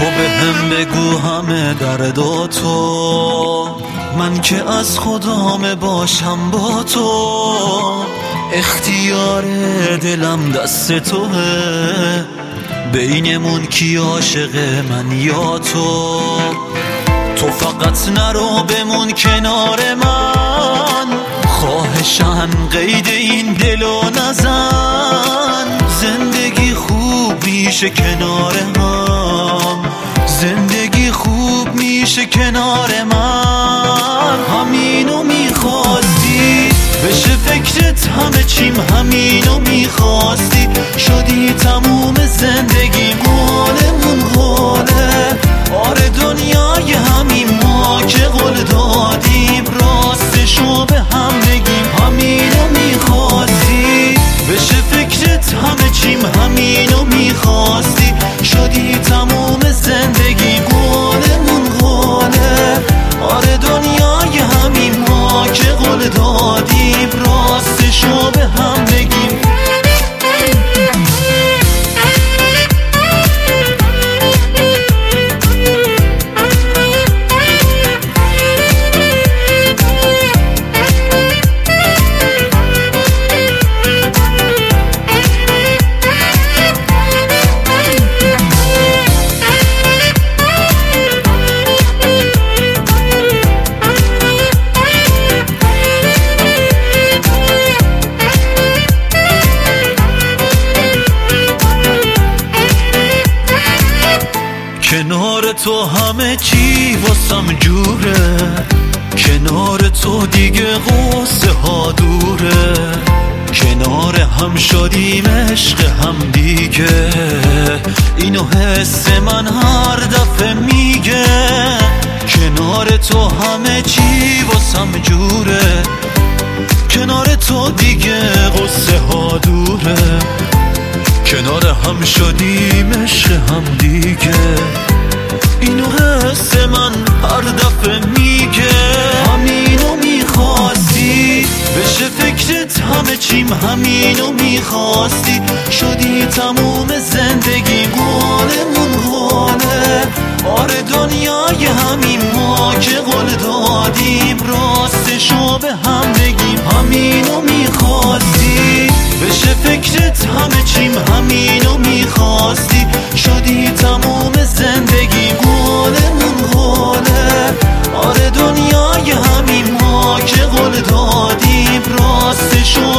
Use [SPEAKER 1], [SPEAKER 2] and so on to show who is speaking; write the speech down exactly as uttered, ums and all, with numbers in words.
[SPEAKER 1] تو به هم بگو همه درداتو، من که از خدام باشم با تو. اختیار دلم دست توه، بینمون کی عاشق من یا تو. تو فقط نرو بمون کنار من، خواهشن قید این دلو نزن. زندگی خوب میشه کنار هم، زندگی خوب میشه کنار من. همینو میخواستی بشه فکرت همه چیم، همینو میخواستی شدی تموم زندگی مالمون حاله. آره دنیای همین ما که قول دادیم، راستشو به هم بگیم. همینو میخواستی بشه فکرت همه چیم، همینو میخواستی شدی تموم زندگی مالمون حاله. آره دنیای همین ما که قول دادیم، راستشو به هم بگیم. کنار تو همه چی واسم جوره، کنار تو دیگه غصه ها دوره. کنار هم شدیم عشق هم دیگه، اینو حس من هر دفعه میگه. کنار تو همه چی واسم جوره، کنار تو دیگه غصه ها دوره. کنار هم شدیم عشق هم دیگه، اینو حس من هر دفعه میگه. همینو میخواستی بشه فکرت همه چیم، همینو میخواستی شدی تموم زندگی مالمون حاله. آره دنیای همین ما که قول دادیم، راستشو به هم بگیم. همینو میخواستی بشه فکرت همه چیم، همینو میخواستی شدی تموم زندگی مالمون حاله. آره دنیای همین ما که قول دادیم، راستشو